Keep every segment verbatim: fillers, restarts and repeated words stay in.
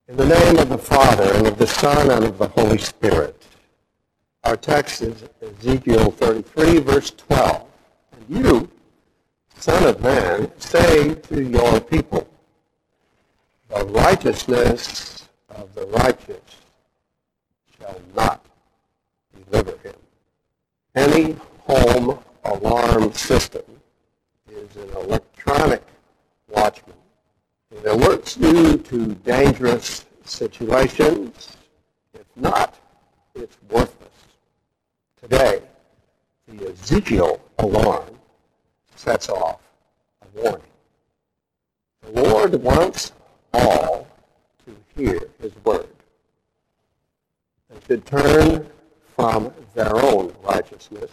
In the name of the Father, and of the Son, and of the Holy Spirit. Our text is Ezekiel thirty-three, verse twelve. And you, Son of man, say to your people, the righteousness of the righteous shall not deliver him. Any home alarm system is an electronic watchman. It alerts you to dangerous situations. If not, it's worthless. Today, the Ezekiel alarm sets off a warning. The Lord wants all to hear his word. They should turn from their own righteousness.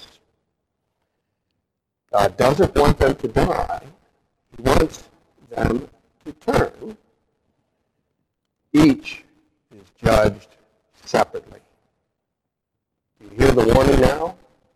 God doesn't want them to die. He wants them to turn. Each is judged separately. Do you hear the warning now?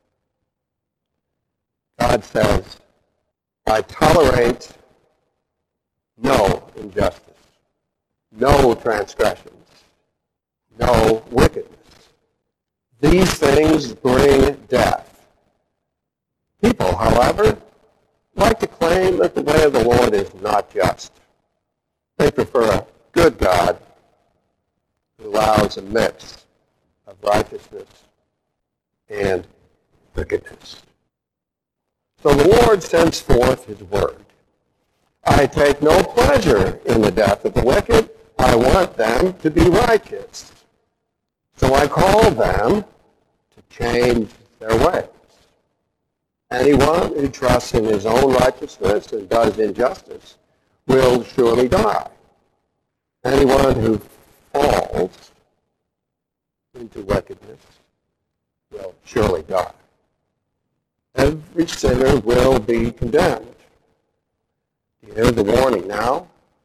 God says, I tolerate no injustice, no transgressions, no wickedness. These things bring death. People, however, like to claim that the way of the Lord is not just. They prefer a good God who allows a mix of righteousness and wickedness. So the Lord sends forth his word. I take no pleasure in the death of the wicked. I want them to be righteous. So I call them to change their ways. Anyone who trusts in his own righteousness and does injustice will surely die. Anyone who falls into wickedness will surely die. Every sinner will be condemned. Do you hear the warning now?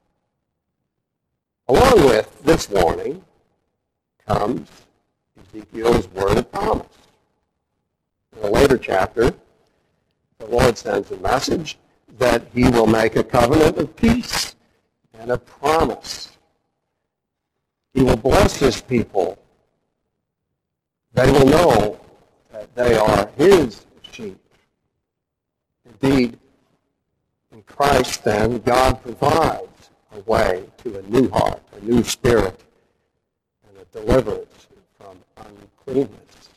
Along with this warning comes Ezekiel's word of promise. In a later chapter, the Lord sends a message that he will make a covenant of peace and a promise. He will bless his people. They will know that they are his sheep. Indeed, in Christ, then, God provides a way to a new heart, a new spirit, and a deliverance from uncleanness.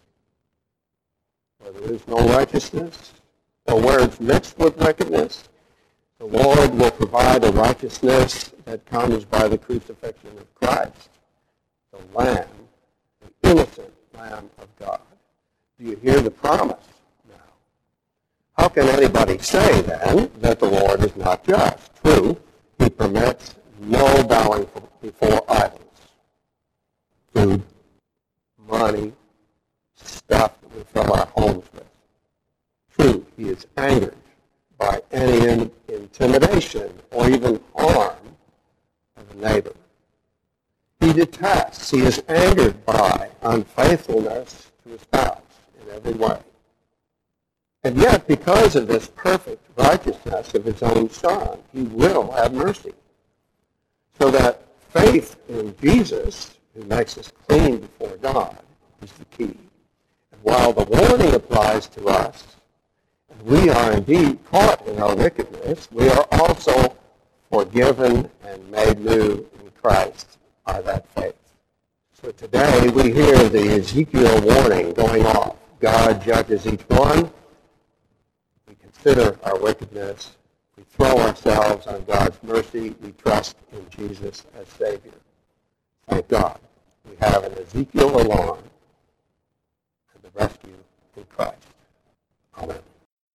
Where there is no righteousness, or where it's mixed with wickedness, the Lord will provide a righteousness that comes by the crucifixion of Christ, the Lamb, the innocent Lamb of God. Do you hear the promise now? How can anybody say, then, that the Lord is not just? True, he permits no bowing before idols. Food, money, stuff that we fill our homes with. True, he is angered by any in, intimidation or even harm of a neighbor. He detests, he is angered by unfaithfulness to his spouse in every way. And yet, because of this perfect righteousness of his own Son, he will have mercy. So that faith in Jesus, who makes us clean before God, is the key. And while the warning applies to us, and we are indeed caught in our wickedness, we are also forgiven and made new in Christ by that faith. So today we hear the Ezekiel warning going off. God judges each one. We consider our wickedness. We throw ourselves on God's mercy. We trust in Jesus as Savior. Thank God we have an Ezekiel alarm and the rescue in Christ. Amen.